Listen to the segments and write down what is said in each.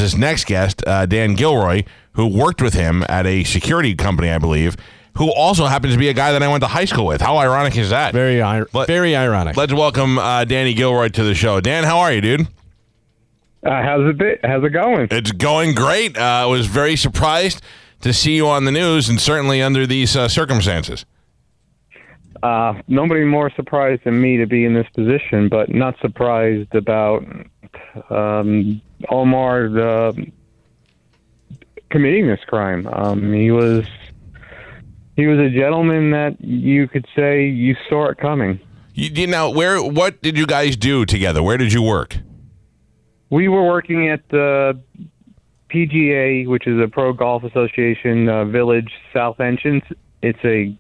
this next guest, Dan Gilroy, who worked with him at a security company, I believe, who also happens to be a guy that I went to high school with. How ironic is that? Very ironic. Let's welcome Danny Gilroy to the show. Dan, how are you, dude? How's it going? It's going great. I was very surprised to see you on the news, and certainly under these circumstances. Nobody more surprised than me to be in this position, but not surprised about Omar committing this crime. He was a gentleman that you could say you saw it coming. What did you guys do together? Where did you work? We were working at the PGA, which is a Pro Golf Association Village South Entrance. It's a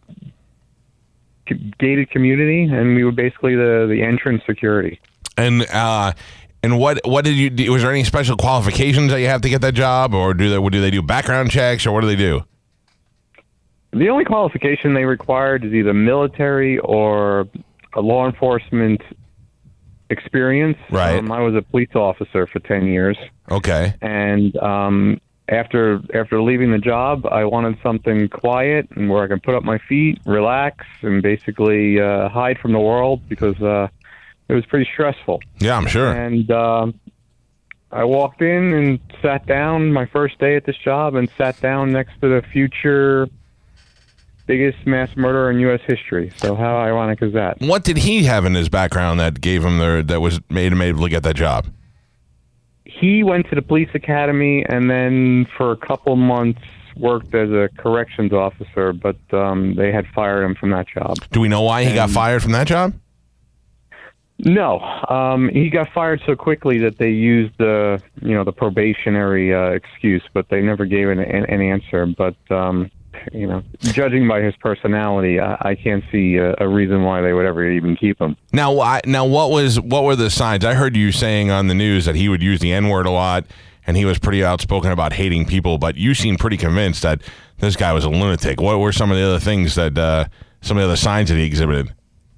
gated community, and we were basically the entrance security. And what did you do? Was there any special qualifications that you have to get that job, or do they do background checks, or what do they do? The only qualification they required is either military or a law enforcement experience. Right. I was a police officer for 10 years. Okay. And after leaving the job, I wanted something quiet and where I can put up my feet, relax, and basically hide from the world because it was pretty stressful. Yeah, I'm sure. And I walked in and sat down my first day at this job and sat down next to the future biggest mass murderer in U.S. history. So how ironic is that? What did he have in his background that gave him made him able to get that job? He went to the police academy and then for a couple months worked as a corrections officer, but they had fired him from that job. Do we know why he got fired from that job? No, he got fired so quickly that they used the probationary excuse, but they never gave an answer. But judging by his personality, I can't see a reason why they would ever even keep him. Now, what were the signs? I heard you saying on the news that he would use the N-word a lot, and he was pretty outspoken about hating people. But you seemed pretty convinced that this guy was a lunatic. What were some of the other things some of the other signs that he exhibited?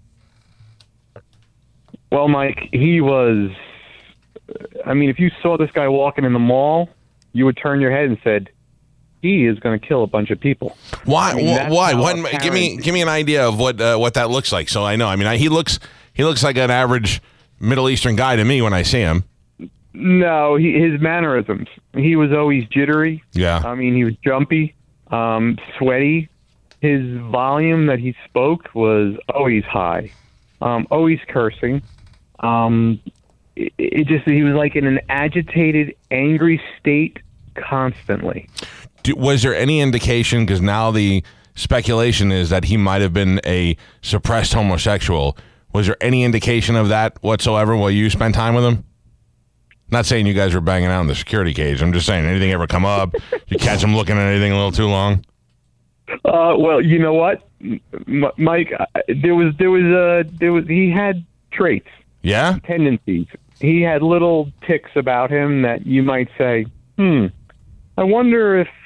Well, Mike, he was. I mean, if you saw this guy walking in the mall, you would turn your head and said, he is going to kill a bunch of people. Why? I mean, Why? Give me an idea of what that looks like. So I know. I mean, he looks like an average Middle Eastern guy to me when I see him. No, his mannerisms. He was always jittery. Yeah. I mean, he was jumpy, sweaty. His volume that he spoke was always high, always cursing. He was like in an agitated, angry state constantly. Was there any indication, because now the speculation is that he might have been a suppressed homosexual, was there any indication of that whatsoever while you spent time with him? Not saying you guys were banging out in the security cage. I'm just saying, anything ever come up? You catch him looking at anything a little too long? Well, you know what, Mike, he had traits. Yeah? Tendencies. He had little ticks about him that you might say, I wonder if,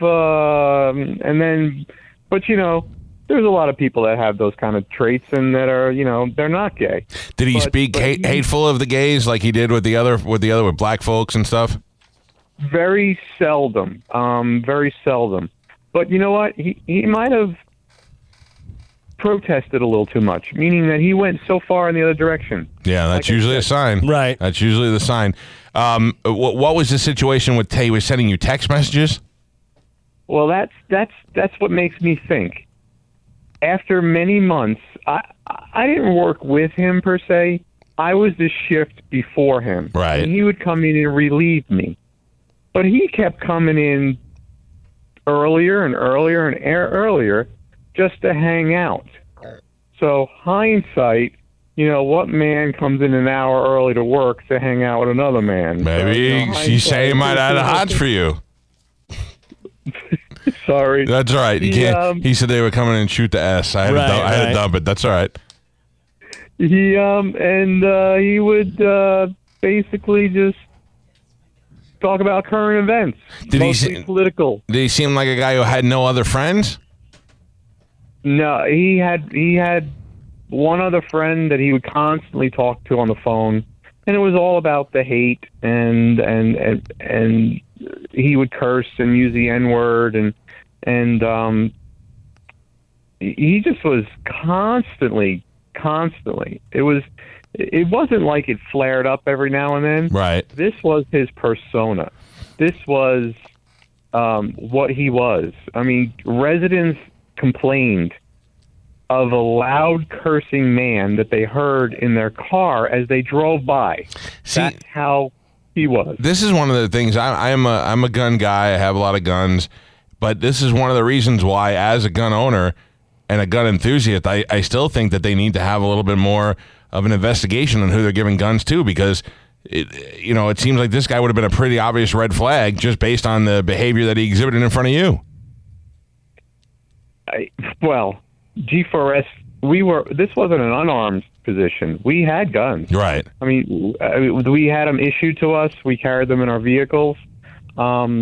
but there's a lot of people that have those kind of traits and that are, they're not gay. Did he speak hateful of the gays like he did with black folks and stuff? Very seldom. Very seldom. But you know what? He might have protested a little too much, meaning that he went so far in the other direction. Yeah, that's usually a sign. Right. That's usually the sign. What was the situation with Tay? Was sending you text messages? Well, that's what makes me think. After many months, I didn't work with him per se. I was the shift before him. Right. And he would come in and relieve me. But he kept coming in earlier and earlier and earlier just to hang out. So hindsight, what man comes in an hour early to work to hang out with another man? Maybe she's saying he might have had a hots for you. Sorry. That's all right. He said they were coming in and shoot the S. I had to dump it. That's all right. He would basically just talk about current events. Mostly political. Did he seem like a guy who had no other friends? No, he had one other friend that he would constantly talk to on the phone, and it was all about the hate and he would curse and use the N-word, and he just was constantly. It wasn't like it flared up every now and then. Right. This was his persona. This was what he was. I mean, residents complained of a loud cursing man that they heard in their car as they drove by. See, that's how he was. This is one of the things. I'm a gun guy. I have a lot of guns, but this is one of the reasons why, as a gun owner and a gun enthusiast, I still think that they need to have a little bit more of an investigation on who they're giving guns to, because it seems like this guy would have been a pretty obvious red flag just based on the behavior that he exhibited in front of you. G4S, this wasn't an unarmed position. We had guns. Right. I mean, we had them issued to us. We carried them in our vehicles. But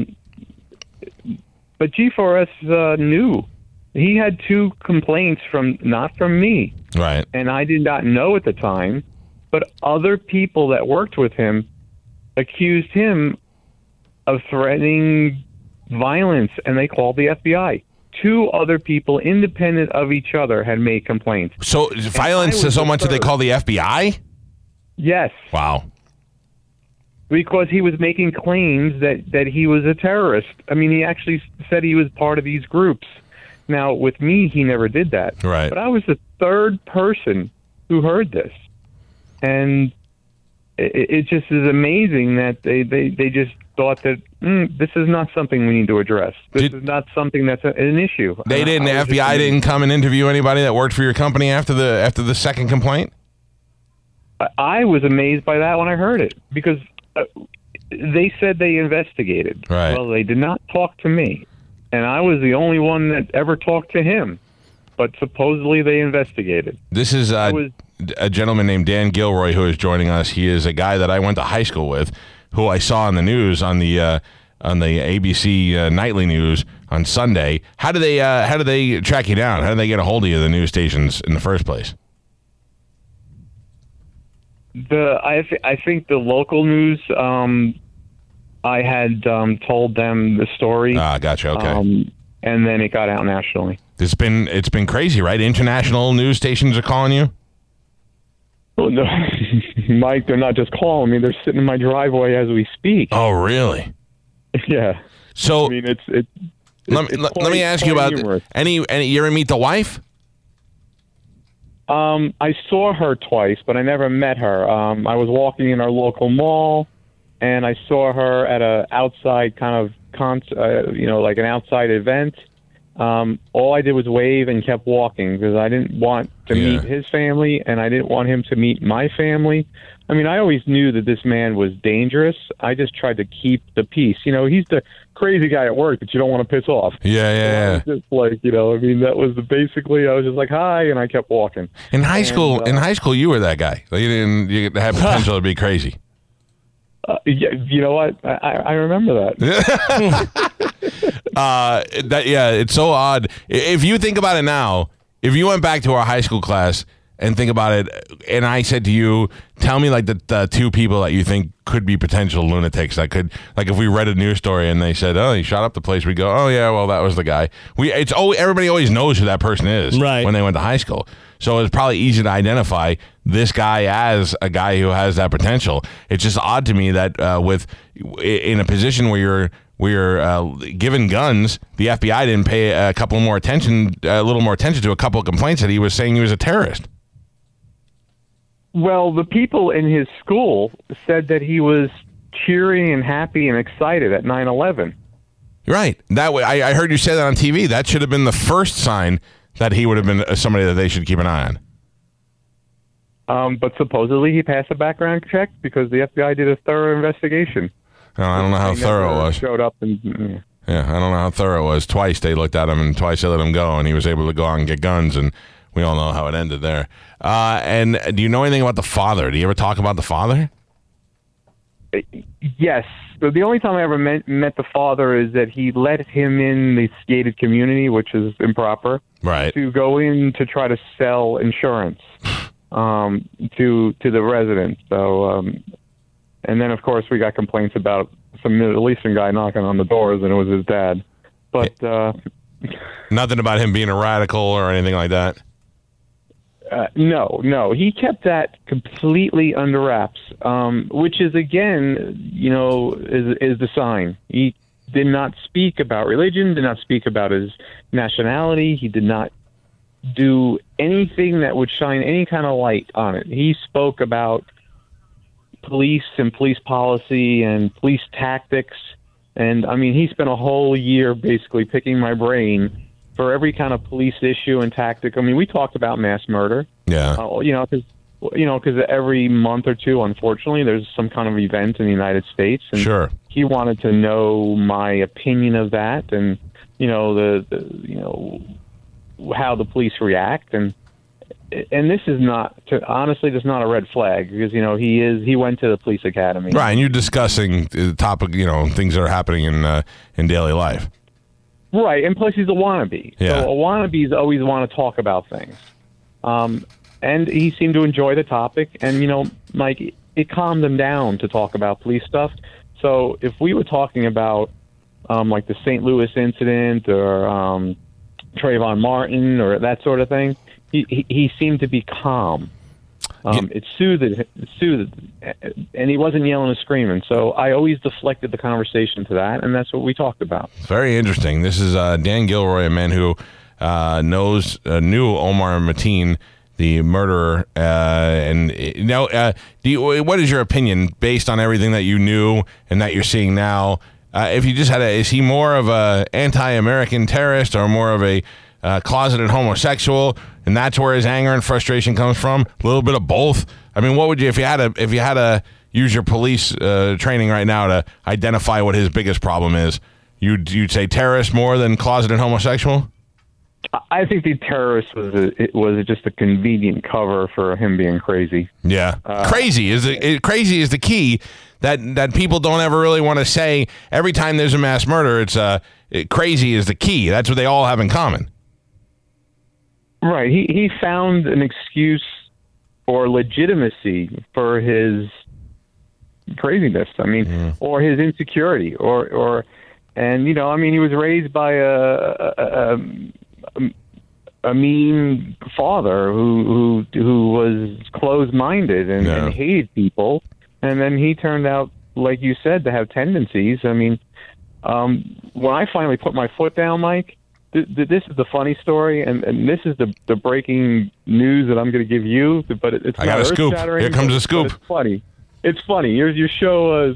G4S knew. He had 2 complaints not from me. Right. And I did not know at the time, but other people that worked with him accused him of threatening violence, and they called the FBI. 2 other people, independent of each other, had made complaints. So violence so much that they call the FBI? Yes. Wow. Because he was making claims that he was a terrorist. I mean, he actually said he was part of these groups. Now, with me, he never did that. Right. But I was the 3rd person who heard this. And it just is amazing that they just thought that this is not something we need to address. This is not something that's an issue. The FBI didn't come and interview anybody that worked for your company after the second complaint? I was amazed by that when I heard it, because they said they investigated. Right. Well, they did not talk to me, and I was the only one that ever talked to him. But supposedly they investigated. This is a gentleman named Dan Gilroy who is joining us. He is a guy that I went to high school with, who I saw on the news on the ABC nightly news on Sunday. How do they track you down? How do they get a hold of you, the news stations, in the first place? I think the local news. I had told them the story. Ah, gotcha. Okay. And then it got out nationally. It's been crazy, right? International news stations are calling you? Well, no, Mike, they're not just calling me. They're sitting in my driveway as we speak. Oh, really? Yeah. So, I mean, let me ask you about any. You ever meet the wife? I saw her twice, but I never met her. I was walking in our local mall, and I saw her at a outside kind of like an outside event. All I did was wave and kept walking because I didn't want to meet his family, and I didn't want him to meet my family. I mean, I always knew that this man was dangerous. I just tried to keep the peace. He's the crazy guy at work that you don't want to piss off. Yeah. So just like, I mean, that was basically, I was just like, hi, and I kept walking. In high school, you were that guy. You had potential to be crazy. Yeah, you know what? I remember that. It's so odd. If you think about it now, if you went back to our high school class and think about it, and I said to you, tell me like the 2 people that you think could be potential lunatics that could, like, if we read a news story and they said, oh, he shot up the place, we go, oh yeah, well, that was the guy. Everybody always knows who that person is, right, when they went to high school. So it's probably easy to identify this guy as a guy who has that potential. It's just odd to me that in a position where you're given guns, the FBI didn't pay a little more attention to a couple of complaints that he was saying he was a terrorist. Well, the people in his school said that he was cheering and happy and excited at 9/11. Right. That way, I heard you say that on TV. That should have been the first sign that he would have been somebody that they should keep an eye on. But supposedly he passed a background check because the FBI did a thorough investigation. Oh, I don't know how thorough it was. Showed up and yeah, I don't know how thorough it was. Twice they looked at him, and twice they let him go, and he was able to go out and get guns, and we all know how it ended there. And do you know anything about the father? Do you ever talk about the father? Yes. So the only time I ever met the father is that he let him in the gated community, which is improper, right, to go in to try to sell insurance to the residents. So, and then of course we got complaints about some Middle Eastern guy knocking on the doors, and it was his dad. But nothing about him being a radical or anything like that. No, he kept that completely under wraps, which is again, is the sign. He did not speak about religion, did not speak about his nationality. He did not do anything that would shine any kind of light on it. He spoke about police and police policy and police tactics. And I mean, he spent a whole year basically picking my brain for every kind of police issue and tactic. I mean, we talked about mass murder. Yeah. Because every month or two, unfortunately, there's some kind of event in the United States, and sure, he wanted to know my opinion of that, and how the police react, and this is honestly, this is not a red flag, because he went to the police academy. Right, and you're discussing the topic, things that are happening in daily life. Right, and plus he's a wannabe. Yeah. So a wannabes always want to talk about things. And he seemed to enjoy the topic, and, Mike, it calmed him down to talk about police stuff. So if we were talking about, like the St. Louis incident or Trayvon Martin or that sort of thing, he seemed to be calm. It soothed, and he wasn't yelling and screaming. So I always deflected the conversation to that, and that's what we talked about. Very interesting. This is Dan Gilroy, a man who knew Omar Mateen, the murderer. What is your opinion based on everything that you knew and that you're seeing now? If you just is he more of a anti-American terrorist or more of a closeted homosexual, and that's where his anger and frustration comes from? A little bit of both. I mean, what would you, if you had to use your police training right now to identify what his biggest problem is, you'd say terrorist more than closeted homosexual? I think the terrorist was just a convenient cover for him being crazy. Yeah, crazy is the key that people don't ever really want to say. Every time there's a mass murder, it's crazy is the key. That's what they all have in common. Right. He found an excuse or legitimacy for his craziness. I mean, or his insecurity, and he was raised by a mean father who was closed-minded and hated people, and then he turned out, like you said, to have tendencies. I mean, when I finally put my foot down, Mike, this is the funny story, and this is the breaking news that I'm going to give you. But it's I got a scoop. Here comes a scoop. It's funny. It's funny. Your show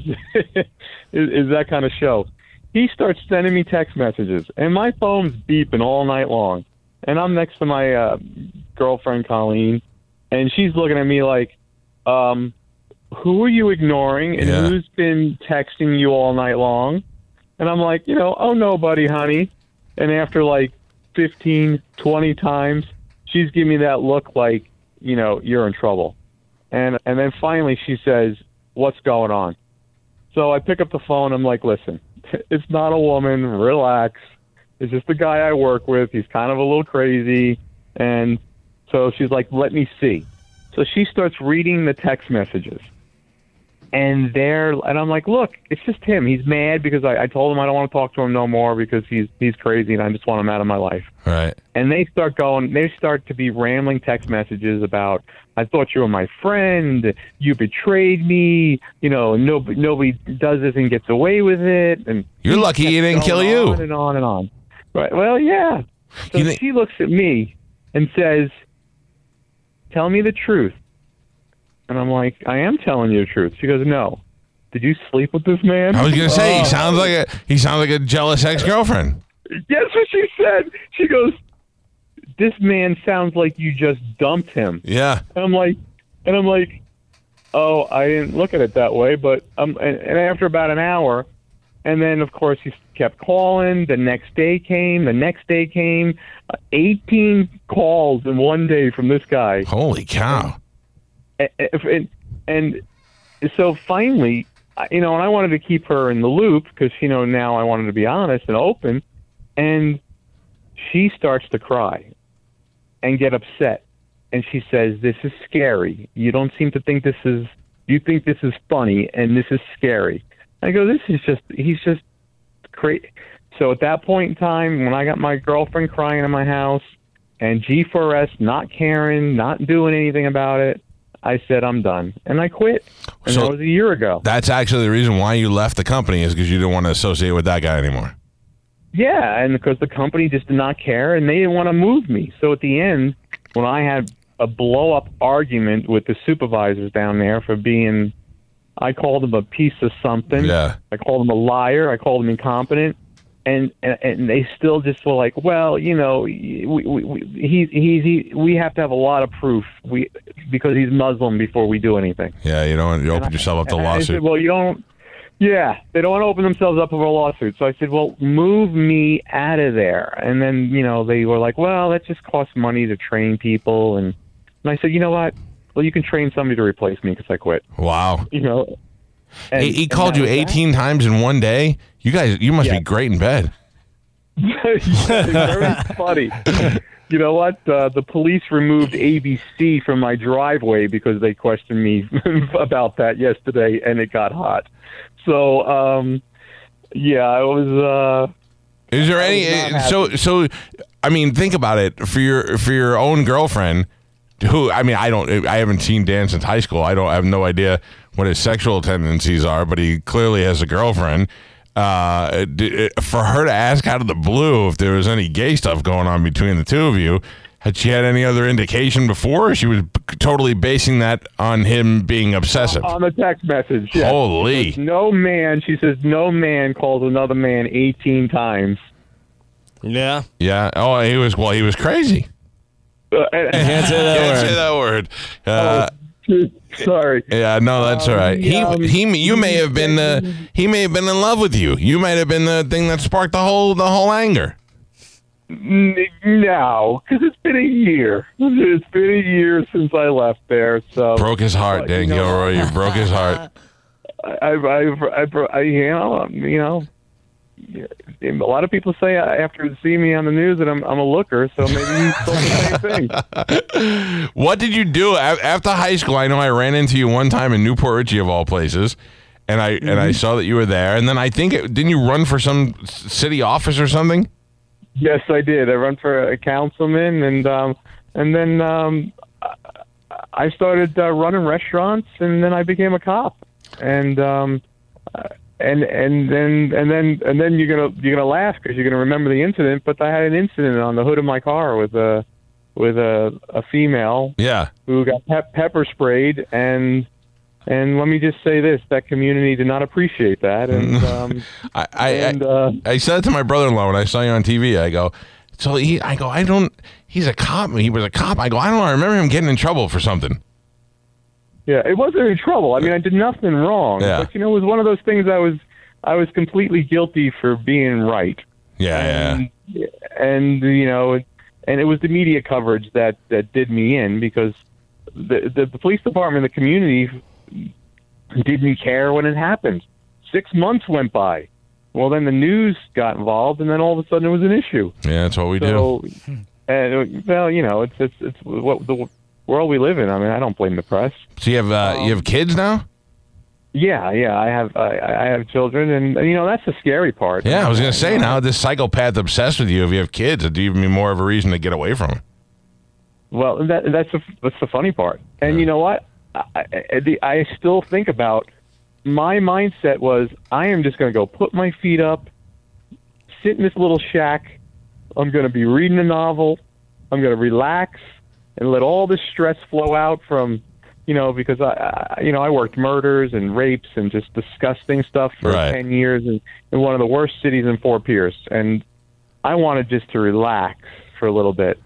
is that kind of show. He starts sending me text messages, and my phone's beeping all night long. And I'm next to my girlfriend, Colleen, and she's looking at me like, who are you ignoring, and who's been texting you all night long? And I'm like, oh, nobody, honey. And after like 15, 20 times, she's giving me that look like, you're in trouble. And then finally she says, what's going on? So I pick up the phone. I'm like, listen, it's not a woman. Relax. It's just the guy I work with. He's kind of a little crazy. And so she's like, let me see. So she starts reading the text messages. And I'm like, look, it's just him. He's mad because I told him I don't want to talk to him no more because he's crazy and I just want him out of my life. Right. And they start to be rambling text messages about, I thought you were my friend, you betrayed me, nobody does this and gets away with it. And you're lucky he didn't kill you. On and on and on. Right. Well, yeah. So she looks at me and says, tell me the truth. And I'm like, I am telling you the truth. She goes, no. Did you sleep with this man? I was going to say, he sounds like a jealous ex-girlfriend. Guess what she said? She goes, this man sounds like you just dumped him. Yeah. And I'm like, oh, I didn't look at it that way. But and after about an hour, and then of course he kept calling. The next day came. 18 calls in one day from this guy. Holy cow! And so finally, and I wanted to keep her in the loop because now I wanted to be honest and open, and she starts to cry and get upset, and she says, this is scary. You don't seem to think you think this is funny, and this is scary. I go, he's just crazy. So at that point in time, when I got my girlfriend crying in my house and G4S not caring, not doing anything about it, I said, I'm done. And I quit. And that was a year ago. That's actually the reason why you left the company, is because you didn't want to associate with that guy anymore. Yeah, and because the company just did not care, and they didn't want to move me. So at the end, when I had a blow-up argument with the supervisors down there for being, I called them a piece of something. Yeah. I called them a liar. I called them incompetent. And they still just were like, well, you know, we have to have a lot of proof because he's Muslim before we do anything. Yeah, you don't open yourself up to lawsuit. I said, well, you don't. Yeah, they don't want to open themselves up for a lawsuit. So I said, well, move me out of there. And then, you know, they were like, well, that just costs money to train people. And I said, you know what? Well, you can train somebody to replace me because I quit. Wow. You know. And, he called you 18 times in one day? You must be great in bed. Very funny. You know what? The police removed ABC from my driveway because they questioned me about that yesterday, and it got hot. So, yeah, I was. Is there any? So, I mean, think about it. For your own girlfriend, who, I mean, I haven't seen Dan since high school. I have no idea what his sexual tendencies are, but he clearly has a girlfriend. For her to ask out of the blue if there was any gay stuff going on between the two of you, had she had any other indication before, or she was totally basing that on him being obsessive? On the text message, yes. Holy. She says, no man calls another man 18 times. Yeah. Yeah. Oh, he was crazy. Can't say that word. Sorry. Yeah, no, that's all right. You may have been he may have been in love with you. You might have been the thing that sparked the whole anger. No, because it's been a year. It's been a year since I left there. So broke his heart, Dan Gilroy. You broke his heart. A lot of people say after seeing me on the news that I'm a looker, so maybe you told the same thing. What did you do after high school? I know I ran into you one time in Newport Richie, of all places, and I saw that you were there. And then I think didn't you run for some city office or something? Yes, I did. I run for a councilman, and then I started running restaurants, and then I became a cop, and then you're gonna laugh because you're gonna remember the incident. But I had an incident on the hood of my car with a female, who got pepper sprayed, and let me just say this: that community did not appreciate that. And I said it to my brother-in-law when I saw you on TV. I go, he's a cop. He was a cop. I go, I don't know. I remember him getting in trouble for something. Yeah, it wasn't any trouble. I mean, I did nothing wrong. Yeah. But, it was one of those things I was completely guilty for being right. Yeah, And it was the media coverage that did me in, because the police department, the community didn't care when it happened. 6 months went by. Well, then the news got involved, and then all of a sudden it was an issue. Yeah, that's what we do. And, well, it's what the world we live in. I mean, I don't blame the press. So you have kids now? Yeah, I have children, and that's the scary part. Yeah, I was gonna say, now this psychopath obsessed with you. If you have kids, it'd even be more of a reason to get away from him. Well, that's the funny part. And you know what? I still think about, my mindset was, I am just going to go put my feet up, sit in this little shack. I'm going to be reading a novel. I'm going to relax and let all this stress flow out from, because I worked murders and rapes and just disgusting stuff for 10 years in one of the worst cities in Fort Pierce. And I wanted just to relax for a little bit.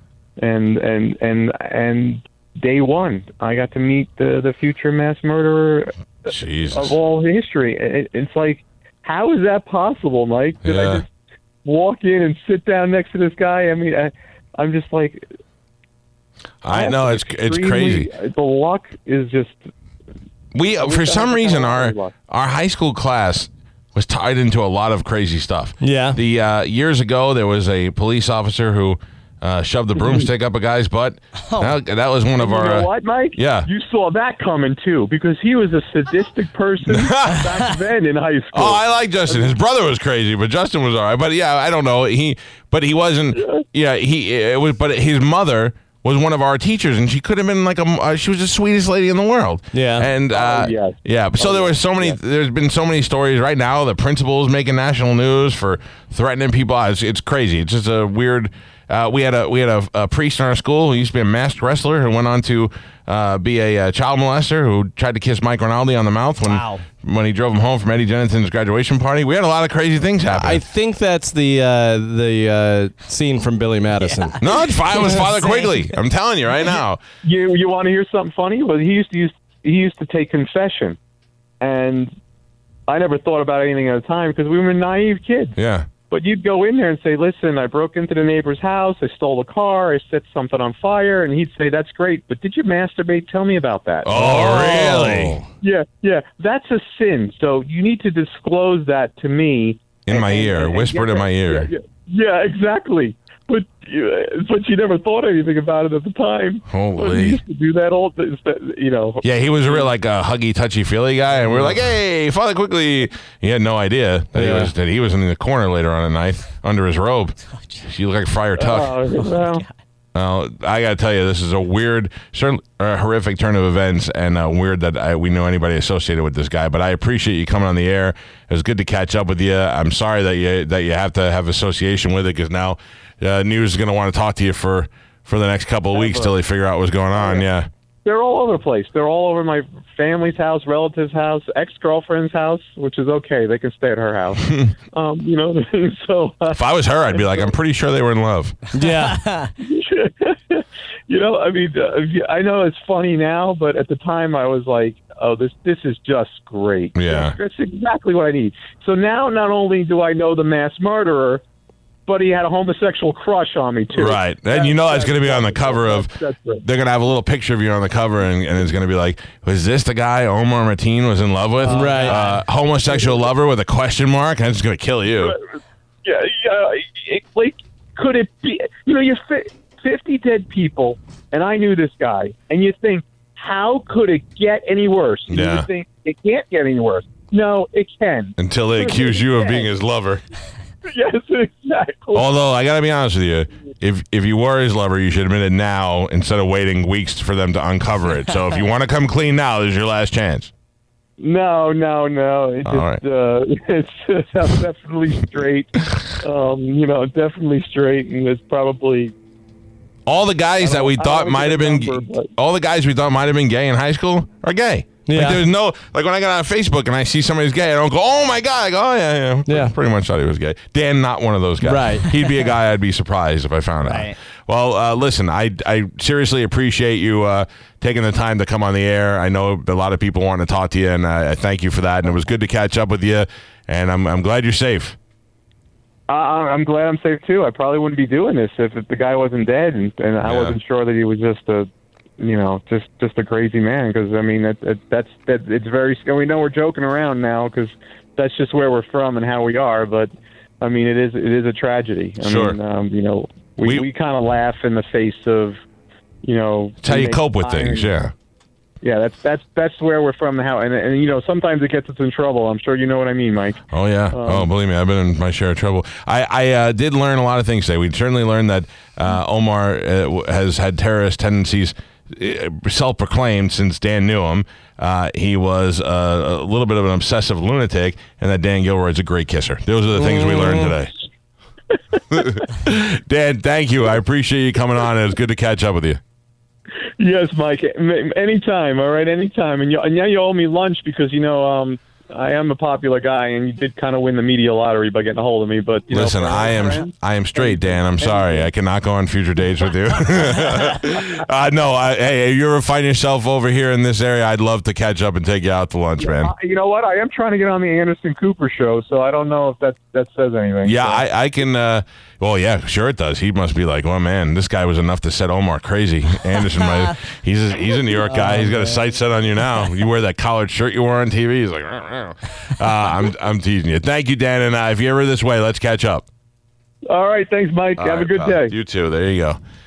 And day one, I got to meet the future mass murderer of all history. It's like, how is that possible, Mike? Did I just walk in and sit down next to this guy? I mean, I'm just like, I know, it's crazy. The luck is just. For some reason, our high school class was tied into a lot of crazy stuff. Yeah. The years ago, there was a police officer who shove the broomstick up a guy's butt. That was one of our. You know what, Mike? Yeah. You saw that coming too, because he was a sadistic person back then in high school. Oh, I like Justin. His brother was crazy, but Justin was all right. But yeah, I don't know. But he wasn't. Yeah, it was. But his mother was one of our teachers, and she could have been like she was the sweetest lady in the world. Yeah. And yes. yeah. So there was so many. There's been so many stories right now. The principal's making national news for threatening people. It's crazy. It's just a weird. We had a priest in our school who used to be a masked wrestler who went on to be a child molester who tried to kiss Mike Rinaldi on the mouth when he drove him home from Eddie Jennison's graduation party. We had a lot of crazy things happen. I think that's the scene from Billy Madison. Yeah. No, it's fine. It was Father Quigley. I'm telling you right now. You want to hear something funny? Well, he used to take confession, and I never thought about anything at the time because we were naive kids. Yeah. But you'd go in there and say, listen, I broke into the neighbor's house, I stole a car, I set something on fire, and he'd say, that's great, but did you masturbate? Tell me about that. Oh, really? Yeah. That's a sin, so you need to disclose that to me. In my ear, whispered in my ear. Yeah, exactly. But you never thought anything about it at the time. Holy. He used to do that all, Yeah, he was a real like a huggy, touchy-feely guy, and we were like, "Hey, Father Quigley." He had no idea that he was in the corner later on at night under his robe. You look like Friar Tuck. Well, I got to tell you, this is a weird, certainly horrific turn of events, and weird that we know anybody associated with this guy. But I appreciate you coming on the air. It was good to catch up with you. I'm sorry that you have to have association with it, because now news is going to want to talk to you for the next couple of weeks till they figure out what's going on. Yeah. They're all over the place. They're all over my family's house, relatives' house, ex-girlfriend's house, which is okay. They can stay at her house. You know what I mean? So if I was her, I'd be like, I'm pretty sure they were in love. Yeah. You know, I mean, I know it's funny now, but at the time I was like, oh, this is just great. Yeah. That's exactly what I need. So now not only do I know the mass murderer, but he had a homosexual crush on me, too. Right. And you know that's going to be on the cover of... They're going to have a little picture of you on the cover, and it's going to be like, was this the guy Omar Mateen was in love with? Right. Homosexual lover with a question mark? And it's going to kill you. Yeah. Like, could it be... You know, you're 50 dead people, and I knew this guy, and you think, how could it get any worse? Yeah. You think, it can't get any worse. No, it can. Until they accuse you of being his lover. Yes, exactly. Although, I got to be honest with you, if you were his lover, you should admit it now instead of waiting weeks for them to uncover it. So if you want to come clean now, this is your last chance. No. It's I'm definitely straight. Definitely straight, and it's probably... All the guys that we thought might have been... All the guys we thought might have been gay in high school are gay. Yeah. Like there's no, like when I got on Facebook and I see somebody's gay, I don't go, oh my God. I go, oh yeah. Yeah. Pretty much thought he was gay. Dan, not one of those guys. Right. He'd be a guy I'd be surprised if I found out. Well, listen, I seriously appreciate you taking the time to come on the air. I know a lot of people want to talk to you, and I thank you for that. And it was good to catch up with you, and I'm glad you're safe. I'm glad I'm safe too. I probably wouldn't be doing this if the guy wasn't dead, and I wasn't sure that he was just a crazy man. Because I mean, that's it's very. We know we're joking around now because that's just where we're from and how we are. But I mean, it is a tragedy. I mean, we kind of laugh in the face of, It's how you cope with things. Yeah. Yeah, that's where we're from. And sometimes it gets us in trouble. I'm sure you know what I mean, Mike. Oh yeah. Believe me, I've been in my share of trouble. I did learn a lot of things today. We certainly learned that Omar has had terrorist tendencies, self-proclaimed, since Dan knew him. He was a little bit of an obsessive lunatic, and that Dan Gilroy's a great kisser. Those are the things we learned today. Dan, thank you. I appreciate you coming on. It was good to catch up with you. Yes, Mike. Anytime. All right, anytime. And now you owe me lunch because I am a popular guy, and you did kind of win the media lottery by getting a hold of me. But listen, I am straight, Dan. I'm sorry, I cannot go on future dates with you. Hey, if you ever find yourself over here in this area, I'd love to catch up and take you out to lunch, man. You know what? I am trying to get on the Anderson Cooper show, so I don't know if that says anything. Yeah, so. I can. Well, yeah, sure it does. He must be like, well, man, this guy was enough to set Omar crazy. Anderson, he's a New York guy. He's got a sight set on you now. You wear that collared shirt you wore on TV. He's like, I'm teasing you. Thank you, Dan. And if you're ever this way, let's catch up. All right. Thanks, Mike. All Have a right, good pal. day. You too. There you go.